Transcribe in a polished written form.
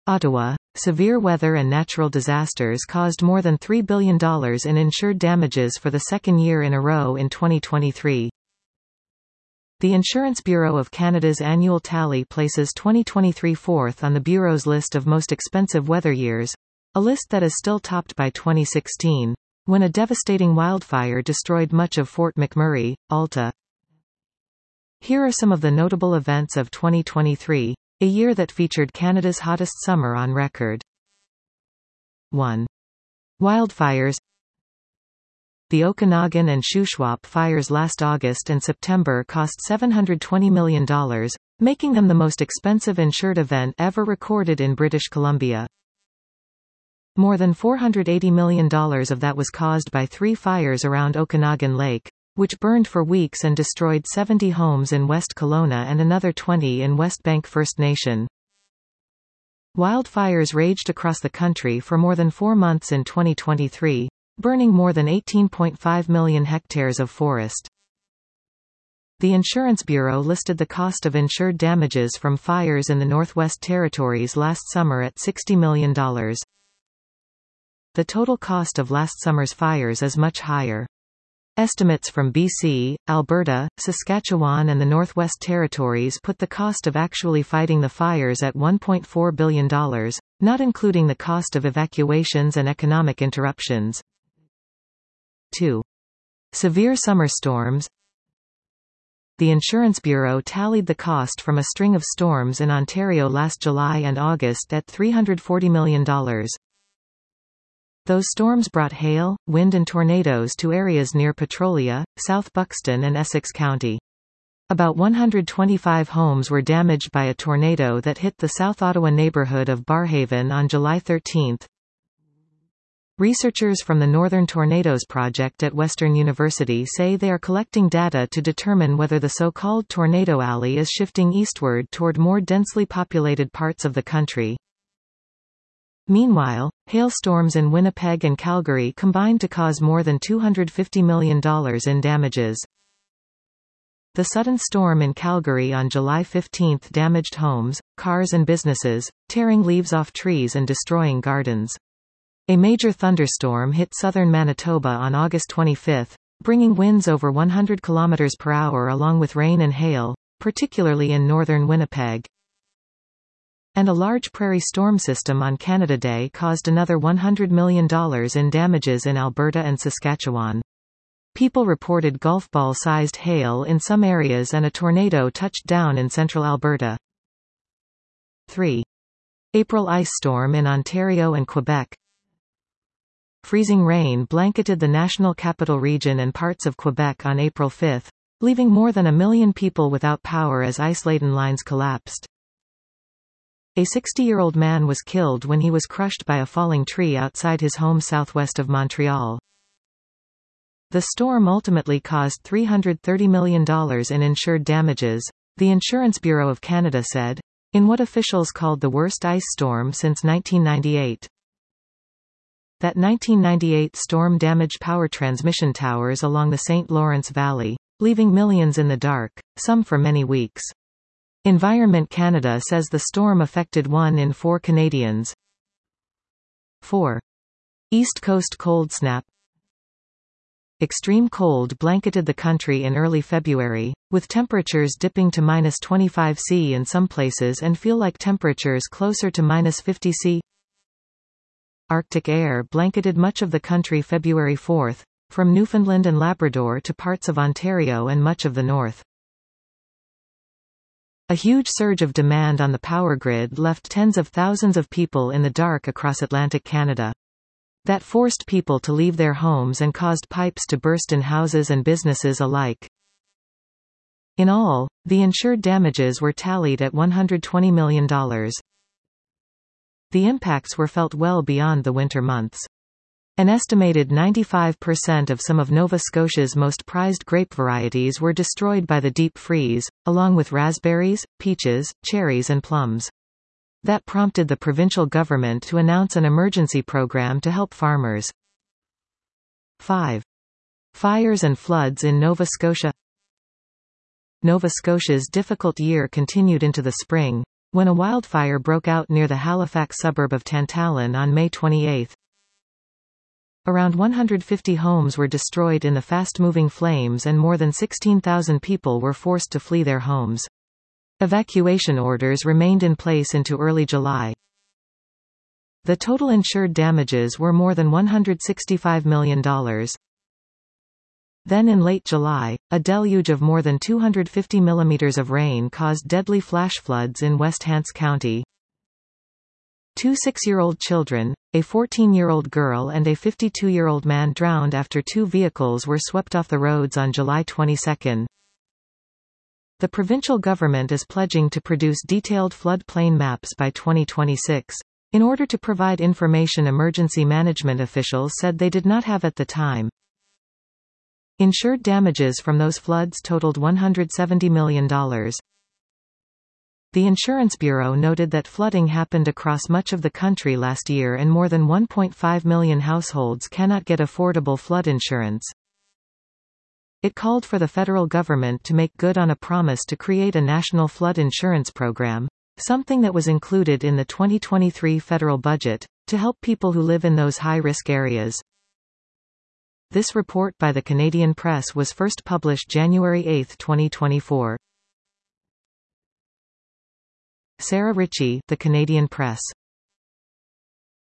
Ottawa. Severe weather and natural disasters caused more than $3 billion in insured damages for the second year in a row in 2023. The Insurance Bureau of Canada's annual tally places 2023 fourth on the Bureau's list of most expensive weather years, a list that is still topped by 2016, when a devastating wildfire destroyed much of Fort McMurray, Alta. Here are some of the notable events of 2023, a year that featured Canada's hottest summer on record. 1. Wildfires. The Okanagan and Shuswap fires last August and September cost $720 million, making them the most expensive insured event ever recorded in British Columbia. More than $480 million of that was caused by 3 fires around Okanagan Lake, which burned for weeks and destroyed 70 homes in West Kelowna and another 20 in Westbank First Nation. Wildfires raged across the country for more than 4 months in 2023, burning more than 18.5 million hectares of forest. The Insurance Bureau listed the cost of insured damages from fires in the Northwest Territories last summer at $60 million. The total cost of last summer's fires is much higher. Estimates from BC, Alberta, Saskatchewan and the Northwest Territories put the cost of actually fighting the fires at $1.4 billion, not including the cost of evacuations and economic interruptions. 2. Severe summer storms. The Insurance Bureau tallied the cost from a string of storms in Ontario last July and August at $340 million. Those storms brought hail, wind and tornadoes to areas near Petrolia, South Buxton and Essex County. About 125 homes were damaged by a tornado that hit the South Ottawa neighbourhood of Barrhaven on July 13. Researchers from the Northern Tornadoes Project at Western University say they are collecting data to determine whether the so-called Tornado Alley is shifting eastward toward more densely populated parts of the country. Meanwhile, hailstorms in Winnipeg and Calgary combined to cause more than $250 million in damages. The sudden storm in Calgary on July 15 damaged homes, cars and businesses, tearing leaves off trees and destroying gardens. A major thunderstorm hit southern Manitoba on August 25, bringing winds over 100 km per hour along with rain and hail, particularly in northern Winnipeg. And a large prairie storm system on Canada Day caused another $100 million in damages in Alberta and Saskatchewan. People reported golf ball-sized hail in some areas and a tornado touched down in central Alberta. 3. April ice storm in Ontario and Quebec. Freezing rain blanketed the National Capital Region and parts of Quebec on April 5, leaving more than 1 million people without power as ice-laden lines collapsed. A 60-year-old man was killed when he was crushed by a falling tree outside his home southwest of Montreal. The storm ultimately caused $330 million in insured damages, the Insurance Bureau of Canada said, in what officials called the worst ice storm since 1998. That 1998 storm damaged power transmission towers along the St. Lawrence Valley, leaving millions in the dark, some for many weeks. Environment Canada says the storm affected 1 in 4 Canadians. 4. East Coast cold snap. Extreme cold blanketed the country in early February, with temperatures dipping to -25 C in some places and feel like temperatures closer to -50 C. Arctic air blanketed much of the country February 4, from Newfoundland and Labrador to parts of Ontario and much of the north. A huge surge of demand on the power grid left tens of thousands of people in the dark across Atlantic Canada. That forced people to leave their homes and caused pipes to burst in houses and businesses alike. In all, the insured damages were tallied at $120 million. The impacts were felt well beyond the winter months. An estimated 95% of some of Nova Scotia's most prized grape varieties were destroyed by the deep freeze, along with raspberries, peaches, cherries and plums. That prompted the provincial government to announce an emergency program to help farmers. 5. Fires and floods in Nova Scotia. Nova Scotia's difficult year continued into the spring, when a wildfire broke out near the Halifax suburb of Tantallon on May 28. Around 150 homes were destroyed in the fast-moving flames and more than 16,000 people were forced to flee their homes. Evacuation orders remained in place into early July. The total insured damages were more than $165 million. Then in late July, a deluge of more than 250 millimeters of rain caused deadly flash floods in West Hants County. 2 6-year-old children, a 14-year-old girl and a 52-year-old man drowned after 2 vehicles were swept off the roads on July 22. The provincial government is pledging to produce detailed floodplain maps by 2026. In order to provide information emergency management officials said they did not have at the time. Insured damages from those floods totaled $170 million. The Insurance Bureau noted that flooding happened across much of the country last year and more than 1.5 million households cannot get affordable flood insurance. It called for the federal government to make good on a promise to create a national flood insurance program, something that was included in the 2023 federal budget, to help people who live in those high-risk areas. This report by the Canadian Press was first published January 8, 2024. Sarah Ritchie, The Canadian Press.